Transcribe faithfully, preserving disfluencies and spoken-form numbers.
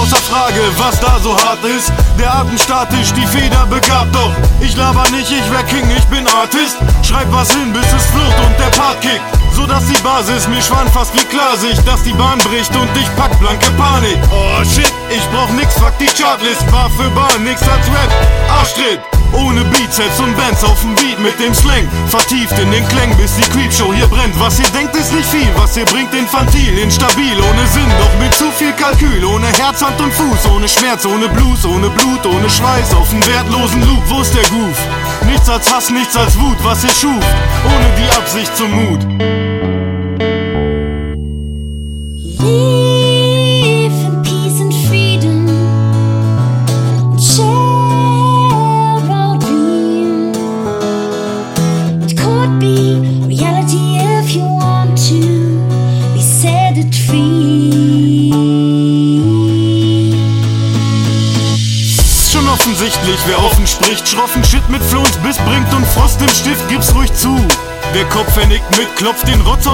außer Frage, was da so hart ist. Der Atem statisch, die Feder begabt, doch ich laber nicht, ich wär King, ich bin Artist. Schreib was hin, bis es flucht und der Part kickt, so dass die Basis mir schwan fast wie Klarsicht, dass die Bahn bricht und ich pack blanke Panik. Oh shit, ich brauch nix, fuck die Chartlist, Bar für Bar, nix als Rap, Arschtritt. Ohne Beatsets und Bands auf'm Beat mit dem Slang, vertieft in den Klängen, bis die Creepshow hier brennt. Was ihr denkt ist nicht viel, was ihr bringt infantil, instabil, ohne Sinn, doch mit zu viel Kalkül. Ohne Herz, Hand und Fuß, ohne Schmerz, ohne Blues, ohne Blut, ohne Schweiß, auf den wertlosen Loop. Wo ist der Goof? Nichts als Hass, nichts als Wut, was ihr schuf, ohne die Absicht zum Mut. Offensichtlich, wer offen spricht, schroffen Shit mit Floh ins Biss bringt und Frost im Stift, gib's ruhig zu. Der Kopf vernickt mit, klopft den Rotz aus